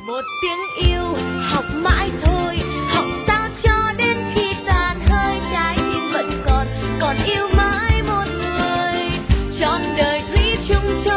một tiếng yêu học mãi thôi, học sao cho đến khi tàn hơi, trái tim vẫn còn yêu mãi một người, trọn đời thủy chung cho